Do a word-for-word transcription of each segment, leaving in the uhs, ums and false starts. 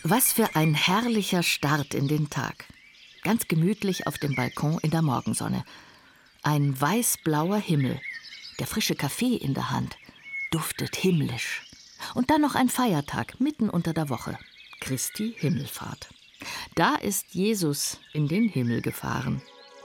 Was für ein herrlicher Start in den Tag. Ganz gemütlich auf dem Balkon in der Morgensonne. Ein weiß-blauer Himmel, der frische Kaffee in der Hand, duftet himmlisch. Und dann noch ein Feiertag mitten unter der Woche, Christi Himmelfahrt. Da ist Jesus in den Himmel gefahren.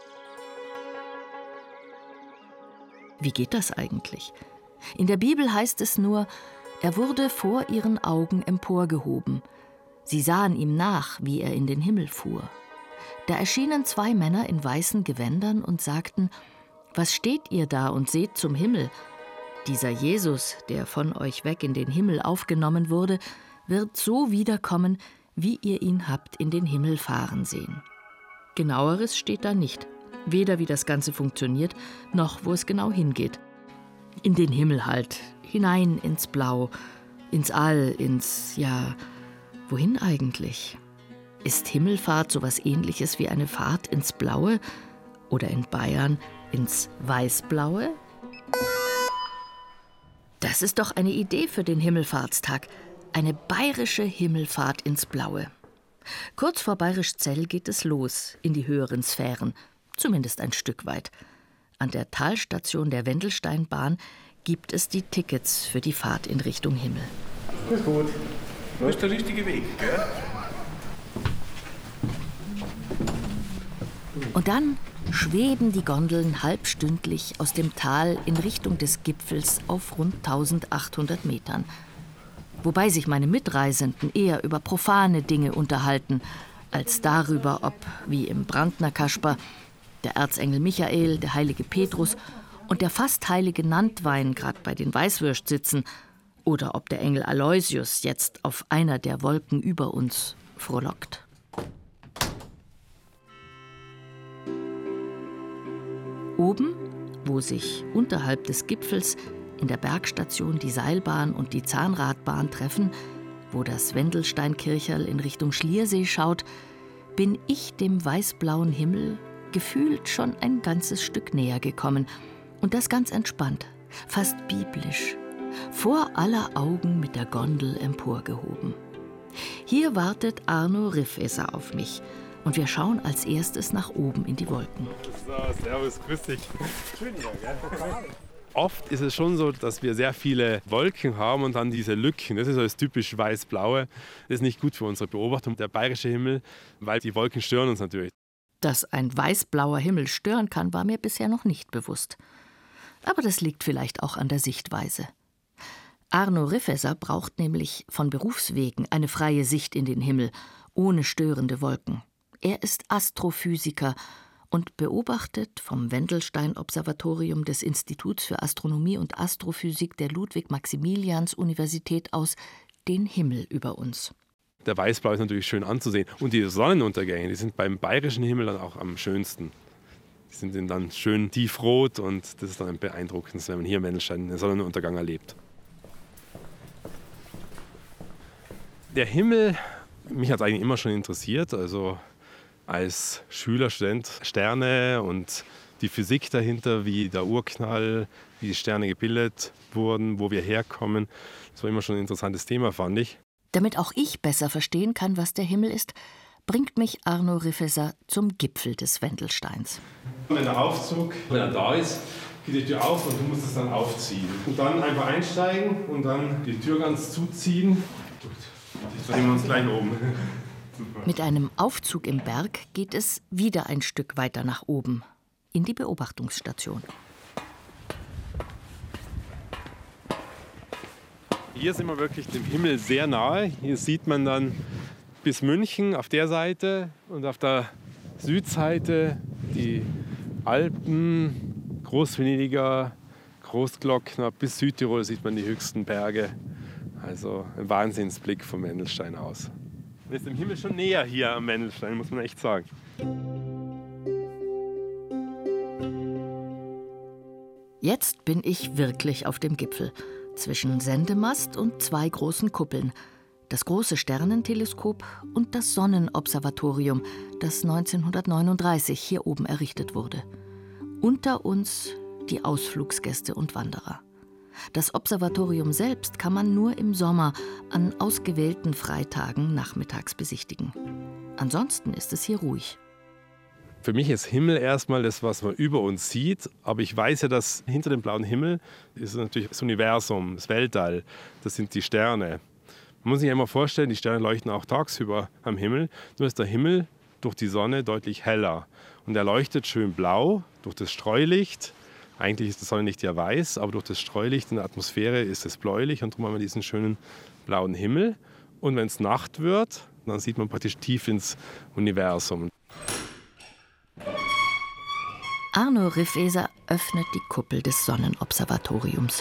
Wie geht das eigentlich? In der Bibel heißt es nur, er wurde vor ihren Augen emporgehoben. Sie sahen ihm nach, wie er in den Himmel fuhr. Da erschienen zwei Männer in weißen Gewändern und sagten: Was steht ihr da und seht zum Himmel? Dieser Jesus, der von euch weg in den Himmel aufgenommen wurde, wird so wiederkommen, wie ihr ihn habt in den Himmel fahren sehen. Genaueres steht da nicht. Weder wie das Ganze funktioniert, noch wo es genau hingeht. In den Himmel halt, hinein ins Blau, ins All, ins, ja, wohin eigentlich? Ist Himmelfahrt sowas Ähnliches wie eine Fahrt ins Blaue oder in Bayern ins Weißblaue? Das ist doch eine Idee für den Himmelfahrtstag. Eine bayerische Himmelfahrt ins Blaue. Kurz vor Bayerischzell geht es los in die höheren Sphären, zumindest ein Stück weit. An der Talstation der Wendelsteinbahn gibt es die Tickets für die Fahrt in Richtung Himmel. Ist gut. Das ist der richtige Weg, gell? Und dann schweben die Gondeln halbstündlich aus dem Tal in Richtung des Gipfels auf rund eintausendachthundert Metern. Wobei sich meine Mitreisenden eher über profane Dinge unterhalten, als darüber, ob, wie im Brandner Kasper, der Erzengel Michael, der heilige Petrus und der fast heilige Nantwein gerade bei den Weißwürst sitzen oder ob der Engel Aloysius jetzt auf einer der Wolken über uns frohlockt. Oben, wo sich unterhalb des Gipfels in der Bergstation die Seilbahn und die Zahnradbahn treffen, wo das Wendelsteinkircherl in Richtung Schliersee schaut, bin ich dem weißblauen Himmel gefühlt schon ein ganzes Stück näher gekommen. Und das ganz entspannt, fast biblisch, vor aller Augen mit der Gondel emporgehoben. Hier wartet Arno Riffesser auf mich. Und wir schauen als erstes nach oben in die Wolken. So, servus, grüß dich. Oft ist es schon so, dass wir sehr viele Wolken haben und dann diese Lücken. Das ist so das typisch weiß-blaue. Das ist nicht gut für unsere Beobachtung, der bayerische Himmel, weil die Wolken stören uns natürlich. Dass ein weiß-blauer Himmel stören kann, war mir bisher noch nicht bewusst. Aber das liegt vielleicht auch an der Sichtweise. Arno Riffesser braucht nämlich von Berufswegen eine freie Sicht in den Himmel, ohne störende Wolken. Er ist Astrophysiker und beobachtet vom Wendelstein-Observatorium des Instituts für Astronomie und Astrophysik der Ludwig-Maximilians-Universität aus den Himmel über uns. Der Weißblau ist natürlich schön anzusehen. Und die Sonnenuntergänge, die sind beim bayerischen Himmel dann auch am schönsten. Die sind dann schön tiefrot und das ist dann beeindruckend, wenn man hier im Wendelstein den Sonnenuntergang erlebt. Der Himmel, mich hat es eigentlich immer schon interessiert. Also als Schüler, Student, Sterne und die Physik dahinter, wie der Urknall, wie die Sterne gebildet wurden, wo wir herkommen. Das war immer schon ein interessantes Thema, fand ich. Damit auch ich besser verstehen kann, was der Himmel ist, bringt mich Arno Riffesser zum Gipfel des Wendelsteins. Wenn der Aufzug, wenn er da ist, geht die Tür auf und du musst es dann aufziehen. Und dann einfach einsteigen und dann die Tür ganz zuziehen. Gut, jetzt sehen wir uns gleich oben. Mit einem Aufzug im Berg geht es wieder ein Stück weiter nach oben, in die Beobachtungsstation. Hier sind wir wirklich dem Himmel sehr nahe. Hier sieht man dann bis München auf der Seite und auf der Südseite die Alpen, Großvenediger, Großglockner, bis Südtirol sieht man die höchsten Berge. Also ein Wahnsinnsblick vom Wendelstein aus. Man ist dem Himmel schon näher hier am Wendelstein, muss man echt sagen. Jetzt bin ich wirklich auf dem Gipfel, zwischen Sendemast und zwei großen Kuppeln. Das große Sternenteleskop und das Sonnenobservatorium, das neunzehnhundertneununddreißig hier oben errichtet wurde. Unter uns die Ausflugsgäste und Wanderer. Das Observatorium selbst kann man nur im Sommer an ausgewählten Freitagen nachmittags besichtigen. Ansonsten ist es hier ruhig. Für mich ist Himmel erstmal das, was man über uns sieht. Aber ich weiß ja, dass hinter dem blauen Himmel ist natürlich das Universum, das Weltall. Das sind die Sterne. Man muss sich immer vorstellen, die Sterne leuchten auch tagsüber am Himmel. Nur ist der Himmel durch die Sonne deutlich heller. Und er leuchtet schön blau durch das Streulicht. Eigentlich ist das Sonnenlicht ja weiß, aber durch das Streulicht in der Atmosphäre ist es bläulich. Und darum haben wir diesen schönen blauen Himmel. Und wenn es Nacht wird, dann sieht man praktisch tief ins Universum. Arno Rifeser öffnet die Kuppel des Sonnenobservatoriums.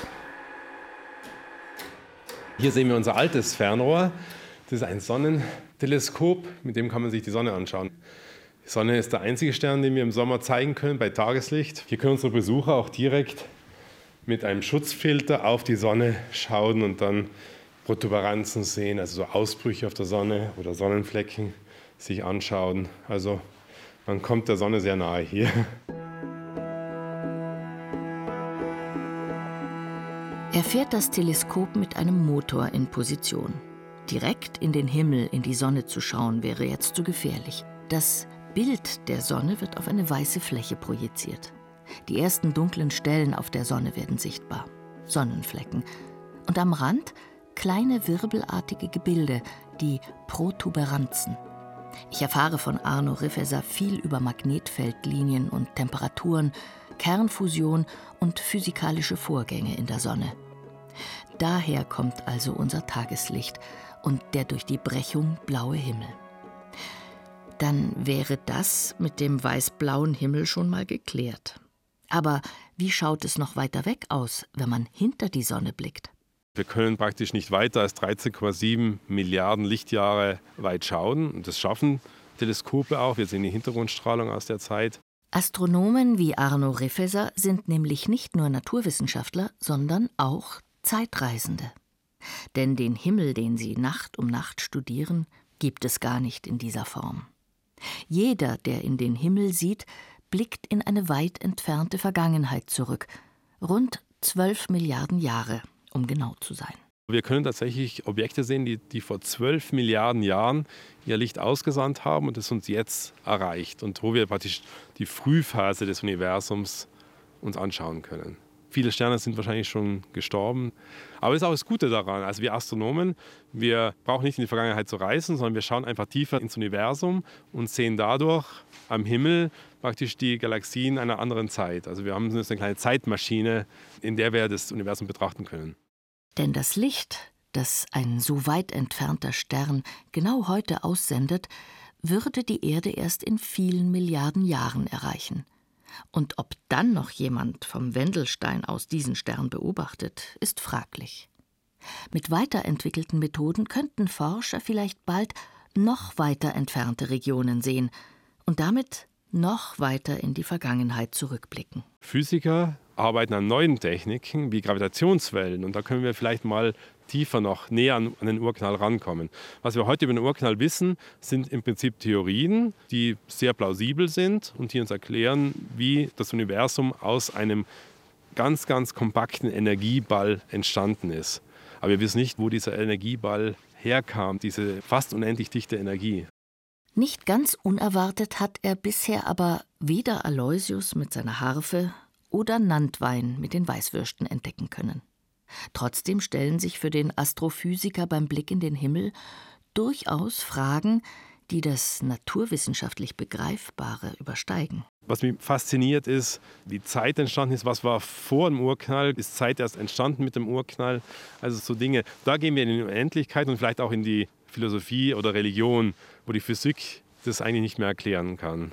Hier sehen wir unser altes Fernrohr. Das ist ein Sonnenteleskop, mit dem kann man sich die Sonne anschauen. Die Sonne ist der einzige Stern, den wir im Sommer zeigen können bei Tageslicht. Hier können unsere Besucher auch direkt mit einem Schutzfilter auf die Sonne schauen und dann Protuberanzen sehen, also so Ausbrüche auf der Sonne oder Sonnenflecken sich anschauen. Also man kommt der Sonne sehr nahe hier. Er fährt das Teleskop mit einem Motor in Position. Direkt in den Himmel, in die Sonne zu schauen, wäre jetzt zu gefährlich. Das Bild der Sonne wird auf eine weiße Fläche projiziert. Die ersten dunklen Stellen auf der Sonne werden sichtbar. Sonnenflecken. Und am Rand kleine wirbelartige Gebilde, die Protuberanzen. Ich erfahre von Arno Rifeser viel über Magnetfeldlinien und Temperaturen, Kernfusion und physikalische Vorgänge in der Sonne. Daher kommt also unser Tageslicht und der durch die Brechung blaue Himmel. Dann wäre das mit dem weiß-blauen Himmel schon mal geklärt. Aber wie schaut es noch weiter weg aus, wenn man hinter die Sonne blickt? Wir können praktisch nicht weiter als dreizehn Komma sieben Milliarden Lichtjahre weit schauen. Und das schaffen Teleskope auch. Wir sehen die Hintergrundstrahlung aus der Zeit. Astronomen wie Arno Rifeser sind nämlich nicht nur Naturwissenschaftler, sondern auch Zeitreisende. Denn den Himmel, den sie Nacht um Nacht studieren, gibt es gar nicht in dieser Form. Jeder, der in den Himmel sieht, blickt in eine weit entfernte Vergangenheit zurück. Rund zwölf Milliarden Jahre, um genau zu sein. Wir können tatsächlich Objekte sehen, die, die vor zwölf Milliarden Jahren ihr Licht ausgesandt haben und es uns jetzt erreicht. Und wo wir praktisch die Frühphase des Universums uns anschauen können. Viele Sterne sind wahrscheinlich schon gestorben. Aber das ist auch das Gute daran. Also wir Astronomen, wir brauchen nicht in die Vergangenheit zu reisen, sondern wir schauen einfach tiefer ins Universum und sehen dadurch am Himmel praktisch die Galaxien einer anderen Zeit. Also wir haben jetzt eine kleine Zeitmaschine, in der wir das Universum betrachten können. Denn das Licht, das ein so weit entfernter Stern genau heute aussendet, würde die Erde erst in vielen Milliarden Jahren erreichen. Und ob dann noch jemand vom Wendelstein aus diesen Stern beobachtet, ist fraglich. Mit weiterentwickelten Methoden könnten Forscher vielleicht bald noch weiter entfernte Regionen sehen und damit noch weiter in die Vergangenheit zurückblicken. Physiker arbeiten an neuen Techniken wie Gravitationswellen und da können wir vielleicht mal tiefer noch näher an, an den Urknall rankommen. Was wir heute über den Urknall wissen, sind im Prinzip Theorien, die sehr plausibel sind und die uns erklären, wie das Universum aus einem ganz, ganz kompakten Energieball entstanden ist. Aber wir wissen nicht, wo dieser Energieball herkam, diese fast unendlich dichte Energie. Nicht ganz unerwartet hat er bisher aber weder Aloysius mit seiner Harfe oder Nantwein mit den Weißwürsten entdecken können. Trotzdem stellen sich für den Astrophysiker beim Blick in den Himmel durchaus Fragen, die das naturwissenschaftlich Begreifbare übersteigen. Was mich fasziniert ist, wie Zeit entstanden ist, was war vor dem Urknall, ist Zeit erst entstanden mit dem Urknall, also so Dinge. Da gehen wir in die Unendlichkeit und vielleicht auch in die Philosophie oder Religion, wo die Physik das eigentlich nicht mehr erklären kann.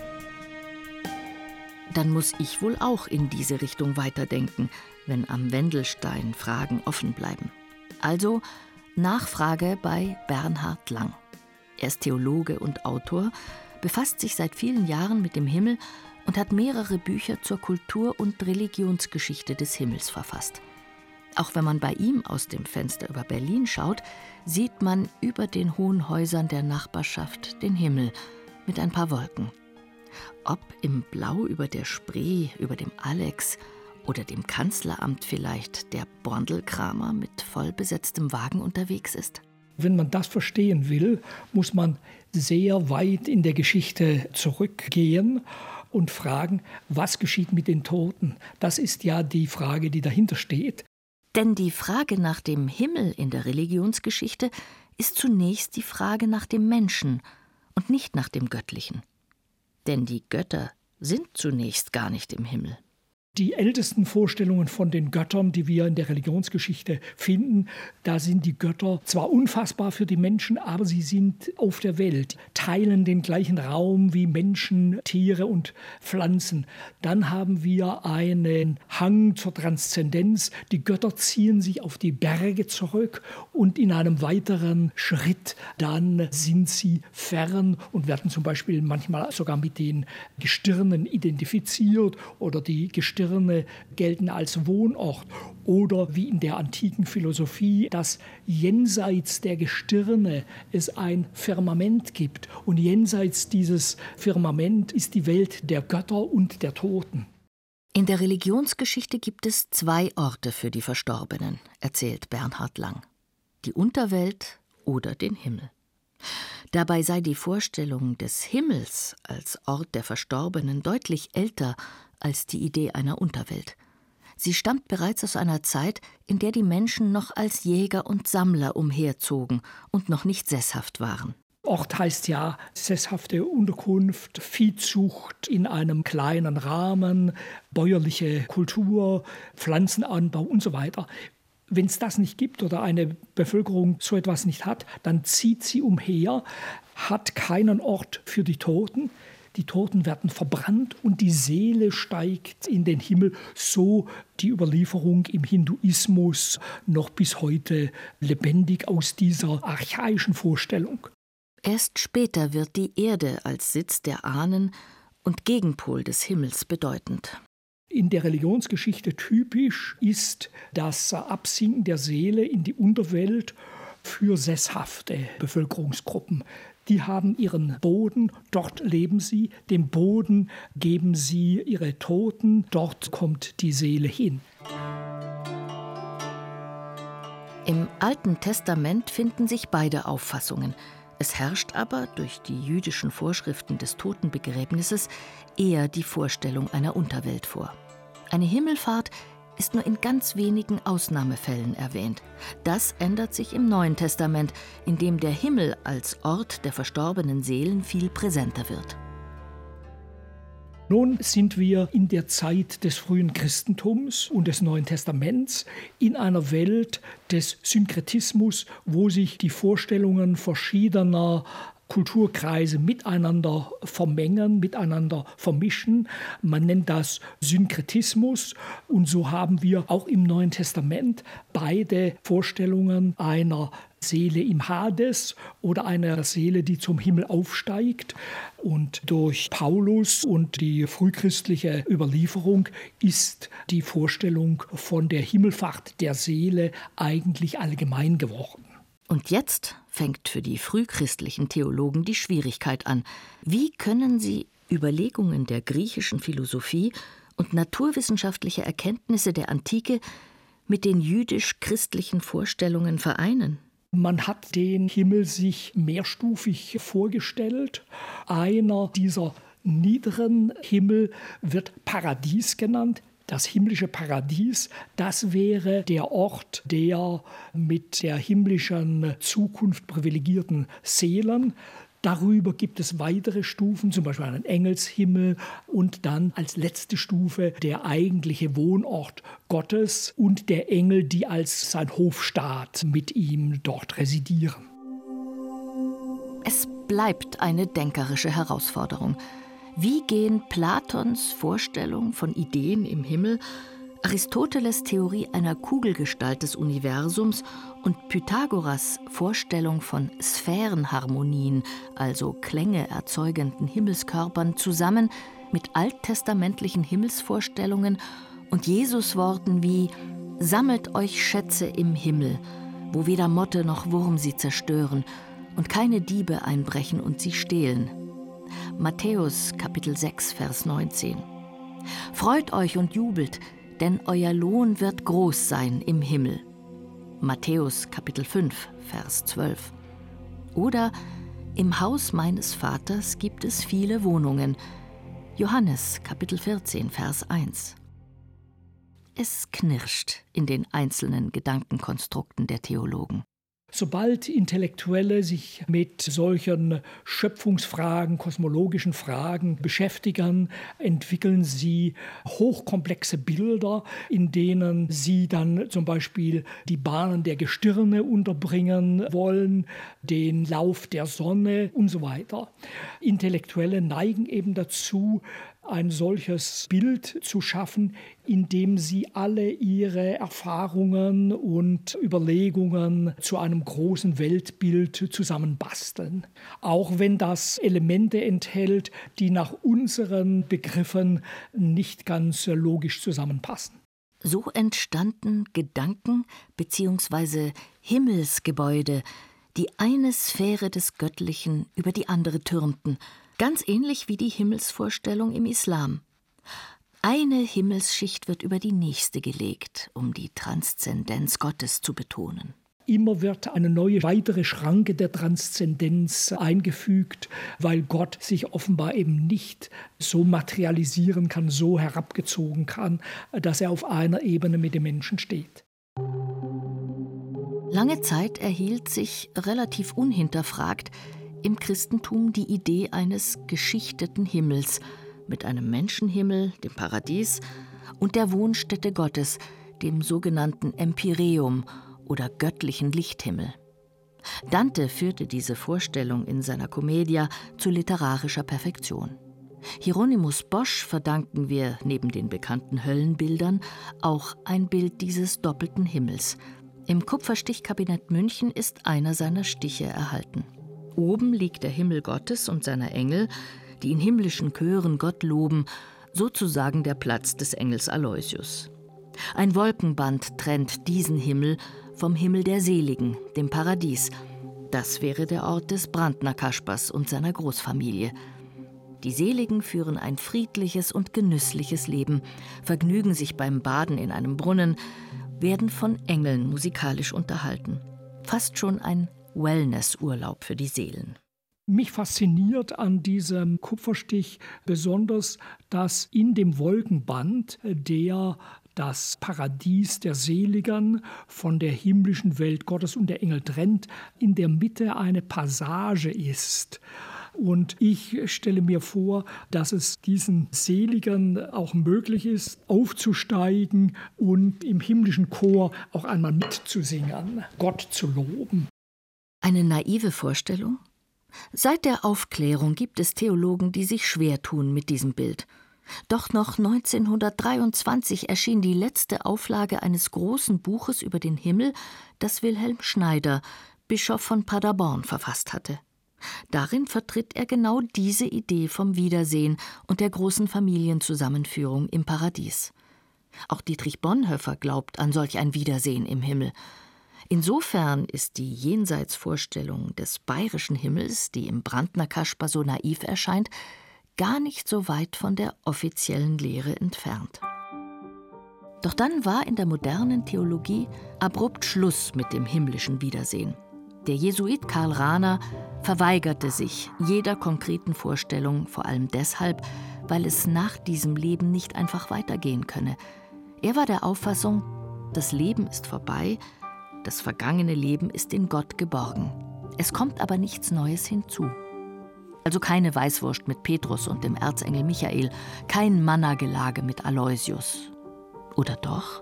Dann muss ich wohl auch in diese Richtung weiterdenken, wenn am Wendelstein Fragen offen bleiben. Also Nachfrage bei Bernhard Lang. Er ist Theologe und Autor, befasst sich seit vielen Jahren mit dem Himmel und hat mehrere Bücher zur Kultur- und Religionsgeschichte des Himmels verfasst. Auch wenn man bei ihm aus dem Fenster über Berlin schaut, sieht man über den hohen Häusern der Nachbarschaft den Himmel mit ein paar Wolken. Ob im Blau über der Spree, über dem Alex Oder dem Kanzleramt vielleicht der Borndelkramer mit vollbesetztem Wagen unterwegs ist? Wenn man das verstehen will, muss man sehr weit in der Geschichte zurückgehen und fragen, was geschieht mit den Toten? Das ist ja die Frage, die dahinter steht. Denn die Frage nach dem Himmel in der Religionsgeschichte ist zunächst die Frage nach dem Menschen und nicht nach dem Göttlichen. Denn die Götter sind zunächst gar nicht im Himmel. Die ältesten Vorstellungen von den Göttern, die wir in der Religionsgeschichte finden, da sind die Götter zwar unfassbar für die Menschen, aber sie sind auf der Welt, teilen den gleichen Raum wie Menschen, Tiere und Pflanzen. Dann haben wir einen Hang zur Transzendenz. Die Götter ziehen sich auf die Berge zurück und in einem weiteren Schritt dann sind sie fern und werden zum Beispiel manchmal sogar mit den Gestirnen identifiziert oder die Gestirne gelten als Wohnort oder wie in der antiken Philosophie, dass jenseits der Gestirne es ein Firmament gibt und jenseits dieses Firmament ist die Welt der Götter und der Toten. In der Religionsgeschichte gibt es zwei Orte für die Verstorbenen, erzählt Bernhard Lang: die Unterwelt oder den Himmel. Dabei sei die Vorstellung des Himmels als Ort der Verstorbenen deutlich älter als die Idee einer Unterwelt. Sie stammt bereits aus einer Zeit, in der die Menschen noch als Jäger und Sammler umherzogen und noch nicht sesshaft waren. Ort heißt ja sesshafte Unterkunft, Viehzucht in einem kleinen Rahmen, bäuerliche Kultur, Pflanzenanbau und so weiter. Wenn es das nicht gibt oder eine Bevölkerung so etwas nicht hat, dann zieht sie umher, hat keinen Ort für die Toten. Die Toten werden verbrannt und die Seele steigt in den Himmel, so die Überlieferung im Hinduismus noch bis heute lebendig aus dieser archaischen Vorstellung. Erst später wird die Erde als Sitz der Ahnen und Gegenpol des Himmels bedeutend. In der Religionsgeschichte typisch ist das Absinken der Seele in die Unterwelt für sesshafte Bevölkerungsgruppen. Die haben ihren Boden, dort leben sie, dem Boden geben sie ihre Toten, dort kommt die Seele hin. Im Alten Testament finden sich beide Auffassungen. Es herrscht aber durch die jüdischen Vorschriften des Totenbegräbnisses eher die Vorstellung einer Unterwelt vor. Eine Himmelfahrt ist nur in ganz wenigen Ausnahmefällen erwähnt. Das ändert sich im Neuen Testament, in dem der Himmel als Ort der verstorbenen Seelen viel präsenter wird. Nun sind wir in der Zeit des frühen Christentums und des Neuen Testaments in einer Welt des Synkretismus, wo sich die Vorstellungen verschiedener Kulturkreise miteinander vermengen, miteinander vermischen. Man nennt das Synkretismus. Und so haben wir auch im Neuen Testament beide Vorstellungen einer Seele im Hades oder einer Seele, die zum Himmel aufsteigt. Und durch Paulus und die frühchristliche Überlieferung ist die Vorstellung von der Himmelfahrt der Seele eigentlich allgemein geworden. Und jetzt fängt für die frühchristlichen Theologen die Schwierigkeit an. Wie können sie Überlegungen der griechischen Philosophie und naturwissenschaftliche Erkenntnisse der Antike mit den jüdisch-christlichen Vorstellungen vereinen? Man hat den Himmel sich mehrstufig vorgestellt. Einer dieser niederen Himmel wird Paradies genannt. Das himmlische Paradies, das wäre der Ort der mit der himmlischen Zukunft privilegierten Seelen. Darüber gibt es weitere Stufen, zum Beispiel einen Engelshimmel und dann als letzte Stufe der eigentliche Wohnort Gottes und der Engel, die als sein Hofstaat mit ihm dort residieren. Es bleibt eine denkerische Herausforderung. Wie gehen Platons Vorstellung von Ideen im Himmel, Aristoteles' Theorie einer Kugelgestalt des Universums und Pythagoras' Vorstellung von Sphärenharmonien, also Klänge erzeugenden Himmelskörpern, zusammen mit alttestamentlichen Himmelsvorstellungen und Jesus-Worten wie »Sammelt euch Schätze im Himmel, wo weder Motte noch Wurm sie zerstören und keine Diebe einbrechen und sie stehlen«? Matthäus Kapitel sechs, Vers neunzehn. Freut euch und jubelt, denn euer Lohn wird groß sein im Himmel. Matthäus Kapitel fünf, Vers zwölf. Oder im Haus meines Vaters gibt es viele Wohnungen. Johannes Kapitel vierzehn, Vers eins. Es knirscht in den einzelnen Gedankenkonstrukten der Theologen. Sobald Intellektuelle sich mit solchen Schöpfungsfragen, kosmologischen Fragen beschäftigen, entwickeln sie hochkomplexe Bilder, in denen sie dann zum Beispiel die Bahnen der Gestirne unterbringen wollen, den Lauf der Sonne und so weiter. Intellektuelle neigen eben dazu, ein solches Bild zu schaffen, in dem sie alle ihre Erfahrungen und Überlegungen zu einem großen Weltbild zusammenbasteln. Auch wenn das Elemente enthält, die nach unseren Begriffen nicht ganz logisch zusammenpassen. So entstanden Gedanken bzw. Himmelsgebäude, die eine Sphäre des Göttlichen über die andere türmten, ganz ähnlich wie die Himmelsvorstellung im Islam. Eine Himmelsschicht wird über die nächste gelegt, um die Transzendenz Gottes zu betonen. Immer wird eine neue, weitere Schranke der Transzendenz eingefügt, weil Gott sich offenbar eben nicht so materialisieren kann, so herabgezogen kann, dass er auf einer Ebene mit dem Menschen steht. Lange Zeit erhielt sich, relativ unhinterfragt, im Christentum die Idee eines geschichteten Himmels mit einem Menschenhimmel, dem Paradies, und der Wohnstätte Gottes, dem sogenannten Empyreum oder göttlichen Lichthimmel. Dante führte diese Vorstellung in seiner Commedia zu literarischer Perfektion. Hieronymus Bosch verdanken wir neben den bekannten Höllenbildern auch ein Bild dieses doppelten Himmels. Im Kupferstichkabinett München ist einer seiner Stiche erhalten. Oben liegt der Himmel Gottes und seiner Engel, die in himmlischen Chören Gott loben, sozusagen der Platz des Engels Aloysius. Ein Wolkenband trennt diesen Himmel vom Himmel der Seligen, dem Paradies. Das wäre der Ort des Brandner Kaspers und seiner Großfamilie. Die Seligen führen ein friedliches und genüssliches Leben, vergnügen sich beim Baden in einem Brunnen, werden von Engeln musikalisch unterhalten. Fast schon ein Wellnessurlaub für die Seelen. Mich fasziniert an diesem Kupferstich besonders, dass in dem Wolkenband, der das Paradies der Seligen von der himmlischen Welt Gottes und der Engel trennt, in der Mitte eine Passage ist. Und ich stelle mir vor, dass es diesen Seligen auch möglich ist, aufzusteigen und im himmlischen Chor auch einmal mitzusingen, Gott zu loben. Eine naive Vorstellung? Seit der Aufklärung gibt es Theologen, die sich schwer tun mit diesem Bild. Doch noch neunzehnhundertdreiundzwanzig erschien die letzte Auflage eines großen Buches über den Himmel, das Wilhelm Schneider, Bischof von Paderborn, verfasst hatte. Darin vertritt er genau diese Idee vom Wiedersehen und der großen Familienzusammenführung im Paradies. Auch Dietrich Bonhoeffer glaubt an solch ein Wiedersehen im Himmel. Insofern ist die Jenseitsvorstellung des bayerischen Himmels, die im Brandner Kasper so naiv erscheint, gar nicht so weit von der offiziellen Lehre entfernt. Doch dann war in der modernen Theologie abrupt Schluss mit dem himmlischen Wiedersehen. Der Jesuit Karl Rahner verweigerte sich jeder konkreten Vorstellung, vor allem deshalb, weil es nach diesem Leben nicht einfach weitergehen könne. Er war der Auffassung, das Leben ist vorbei, das vergangene Leben ist in Gott geborgen. Es kommt aber nichts Neues hinzu. Also keine Weißwurst mit Petrus und dem Erzengel Michael, kein Manna-Gelage mit Aloysius. Oder doch?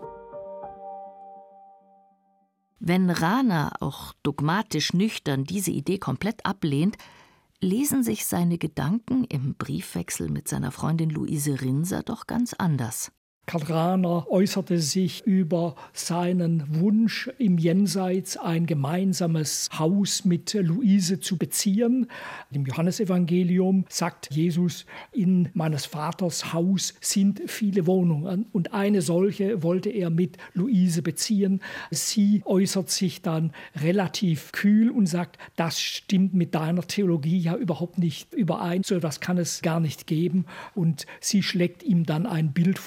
Wenn Rahner auch dogmatisch nüchtern diese Idee komplett ablehnt, lesen sich seine Gedanken im Briefwechsel mit seiner Freundin Luise Rinser doch ganz anders. Karl Rahner äußerte sich über seinen Wunsch, im Jenseits ein gemeinsames Haus mit Luise zu beziehen. Im Johannesevangelium sagt Jesus, in meines Vaters Haus sind viele Wohnungen. Und eine solche wollte er mit Luise beziehen. Sie äußert sich dann relativ kühl und sagt, das stimmt mit deiner Theologie ja überhaupt nicht überein. So etwas kann es gar nicht geben. Und sie schlägt ihm dann ein Bild vor, die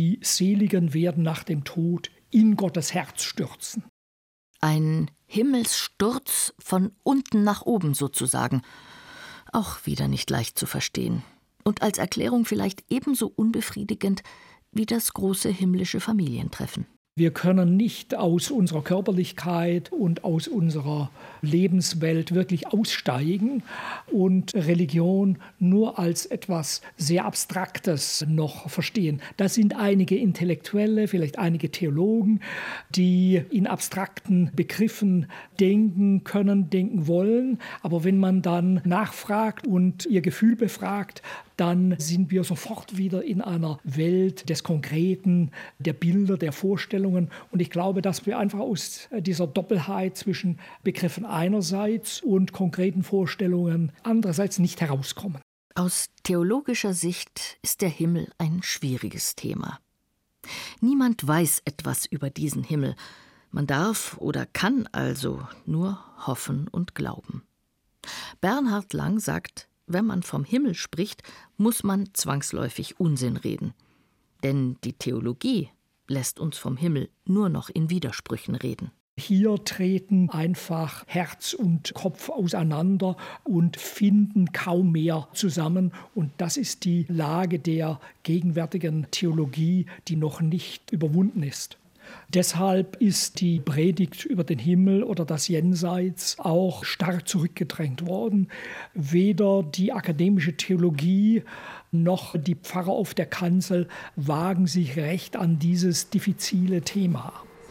die Seligen werden nach dem Tod in Gottes Herz stürzen. Ein Himmelssturz von unten nach oben sozusagen. Auch wieder nicht leicht zu verstehen. Und als Erklärung vielleicht ebenso unbefriedigend wie das große himmlische Familientreffen. Wir können nicht aus unserer Körperlichkeit und aus unserer Lebenswelt wirklich aussteigen und Religion nur als etwas sehr Abstraktes noch verstehen. Das sind einige Intellektuelle, vielleicht einige Theologen, die in abstrakten Begriffen denken können, denken wollen. Aber wenn man dann nachfragt und ihr Gefühl befragt, dann sind wir sofort wieder in einer Welt des Konkreten, der Bilder, der Vorstellungen. Und ich glaube, dass wir einfach aus dieser Doppelheit zwischen Begriffen einerseits und konkreten Vorstellungen andererseits nicht herauskommen. Aus theologischer Sicht ist der Himmel ein schwieriges Thema. Niemand weiß etwas über diesen Himmel. Man darf oder kann also nur hoffen und glauben. Bernhard Lang sagt, wenn man vom Himmel spricht, muss man zwangsläufig Unsinn reden. Denn die Theologie lässt uns vom Himmel nur noch in Widersprüchen reden. Hier treten einfach Herz und Kopf auseinander und finden kaum mehr zusammen. Und das ist die Lage der gegenwärtigen Theologie, die noch nicht überwunden ist. Deshalb ist die Predigt über den Himmel oder das Jenseits auch stark zurückgedrängt worden. Weder die akademische Theologie noch die Pfarrer auf der Kanzel wagen sich recht an dieses diffizile Thema.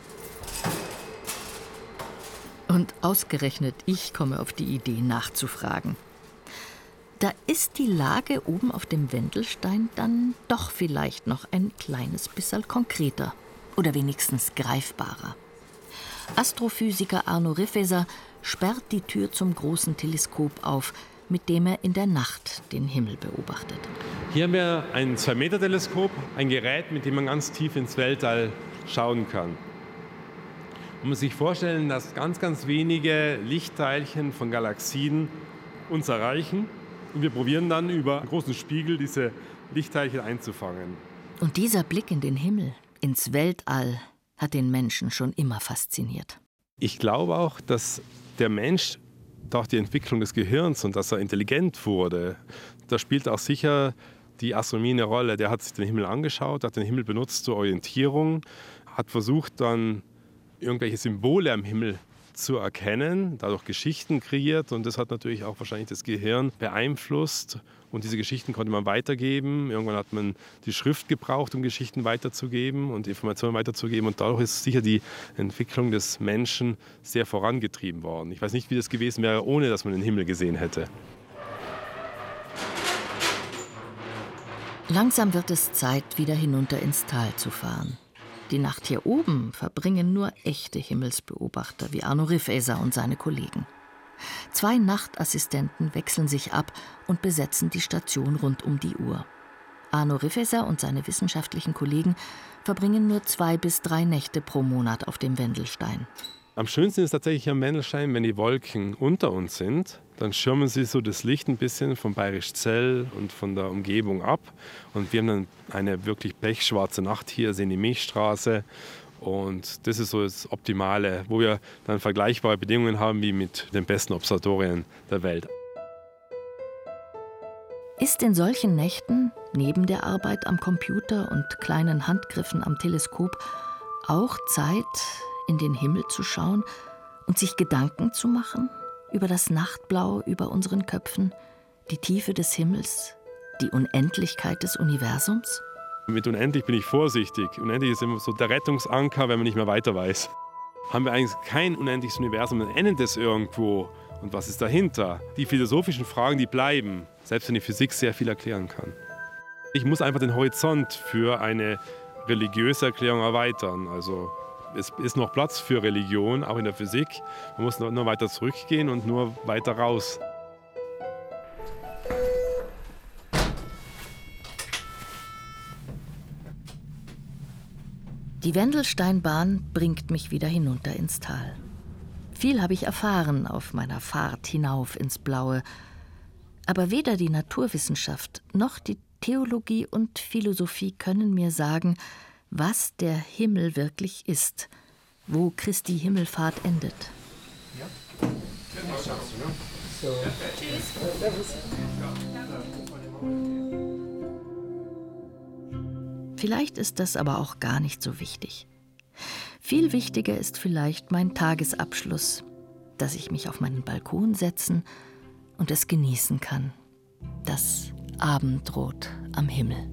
Und ausgerechnet ich komme auf die Idee, nachzufragen. Da ist die Lage oben auf dem Wendelstein dann doch vielleicht noch ein kleines bisschen konkreter. Oder wenigstens greifbarer. Astrophysiker Arno Rifeser sperrt die Tür zum großen Teleskop auf, mit dem er in der Nacht den Himmel beobachtet. Hier haben wir ein zwei Meter Teleskop, ein Gerät, mit dem man ganz tief ins Weltall schauen kann. Man muss sich vorstellen, dass ganz, ganz wenige Lichtteilchen von Galaxien uns erreichen. Und wir probieren dann über einen großen Spiegel diese Lichtteilchen einzufangen. Und dieser Blick in den Himmel, ins Weltall, hat den Menschen schon immer fasziniert. Ich glaube auch, dass der Mensch durch die Entwicklung des Gehirns und dass er intelligent wurde, da spielt auch sicher die Astronomie eine Rolle. Der hat sich den Himmel angeschaut, hat den Himmel benutzt zur Orientierung, hat versucht dann irgendwelche Symbole am Himmel zu erkennen, dadurch Geschichten kreiert und das hat natürlich auch wahrscheinlich das Gehirn beeinflusst und diese Geschichten konnte man weitergeben. Irgendwann hat man die Schrift gebraucht, um Geschichten weiterzugeben und Informationen weiterzugeben und dadurch ist sicher die Entwicklung des Menschen sehr vorangetrieben worden. Ich weiß nicht, wie das gewesen wäre, ohne dass man den Himmel gesehen hätte. Langsam wird es Zeit, wieder hinunter ins Tal zu fahren. Die Nacht hier oben verbringen nur echte Himmelsbeobachter wie Arno Rifeser und seine Kollegen. Zwei Nachtassistenten wechseln sich ab und besetzen die Station rund um die Uhr. Arno Rifeser und seine wissenschaftlichen Kollegen verbringen nur zwei bis drei Nächte pro Monat auf dem Wendelstein. Am schönsten ist tatsächlich am Wendelstein, wenn die Wolken unter uns sind, dann schirmen sie so das Licht ein bisschen vom Bayerisch Zell und von der Umgebung ab. Und wir haben dann eine wirklich pechschwarze Nacht hier, sehen die Milchstraße. Und das ist so das Optimale, wo wir dann vergleichbare Bedingungen haben wie mit den besten Observatorien der Welt. Ist in solchen Nächten, neben der Arbeit am Computer und kleinen Handgriffen am Teleskop, auch Zeit, in den Himmel zu schauen und sich Gedanken zu machen über das Nachtblau über unseren Köpfen, die Tiefe des Himmels, die Unendlichkeit des Universums? Mit unendlich bin ich vorsichtig. Unendlich ist immer so der Rettungsanker, wenn man nicht mehr weiter weiß. Haben wir eigentlich kein unendliches Universum, dann endet es irgendwo. Und was ist dahinter? Die philosophischen Fragen, die bleiben, selbst wenn die Physik sehr viel erklären kann. Ich muss einfach den Horizont für eine religiöse Erklärung erweitern. Also es ist noch Platz für Religion, auch in der Physik. Man muss nur weiter zurückgehen und nur weiter raus. Die Wendelsteinbahn bringt mich wieder hinunter ins Tal. Viel habe ich erfahren auf meiner Fahrt hinauf ins Blaue. Aber weder die Naturwissenschaft noch die Theologie und Philosophie können mir sagen, was der Himmel wirklich ist, wo Christi Himmelfahrt endet. Vielleicht ist das aber auch gar nicht so wichtig. Viel wichtiger ist vielleicht mein Tagesabschluss, dass ich mich auf meinen Balkon setzen und es genießen kann. Das Abendrot am Himmel.